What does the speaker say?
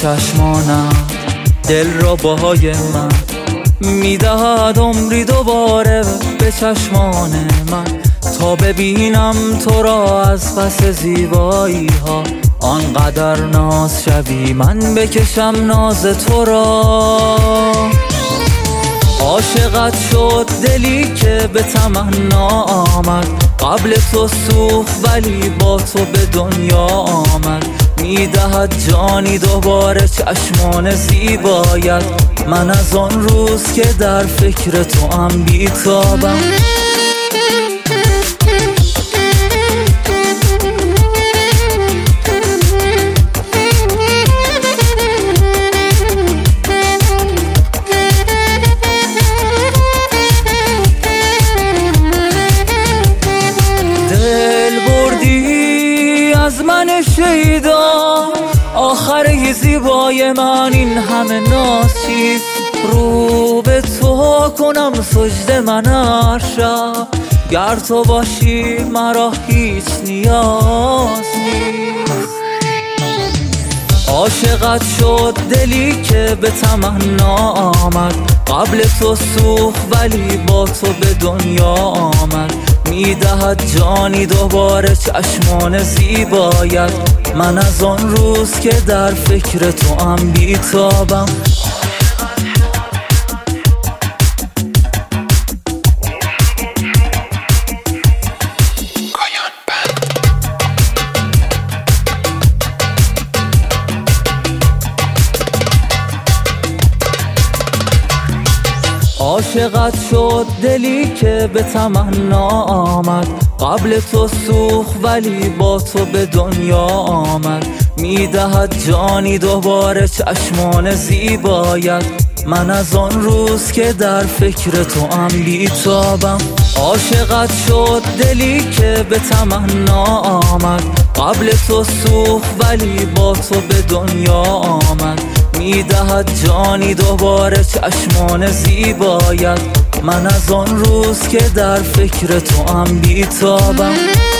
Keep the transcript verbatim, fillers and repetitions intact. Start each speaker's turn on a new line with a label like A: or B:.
A: چشمانم دل را باهای من میدهد عمری دوباره به چشمان من تا ببینم تو را از پس زیبایی ها آنقدر ناز شوی من بکشم ناز تو را. عاشقت شد دلی که به تمنا آمد قبل تو سوخت ولی با تو به دنیا آمد میدهد جانی دوباره چشمان زیبایت من از آن روز که در فکر تو ام بیتابم. از من شیدا آخره زیبای من این همه ناز چیست رو به تو کنم سجده من هر شب گر تو باشی مرا هیچ نیاز نیست. عاشقت شد دلی که به تمنا آمد قبل تو سوخت ولی با تو به دنیا آمد میدهد جانی دوباره چشمان زیبایت من از آن روز که در فکر تو ام بیتابم. عاشقت شد دلی که به تمنا آمد قبل تو سوخت ولی با تو به دنیا آمد میدهد جانی دوباره چشمان زیبایت من از آن روز که در فکر تو ام بیتابم. عاشقت شد دلی که به تمنا آمد قبل تو سوخت ولی با تو به دنیا آمد میدهد جانی دوباره چشمان زیبایت من از آن روز که در فکر تو ام بیتابم.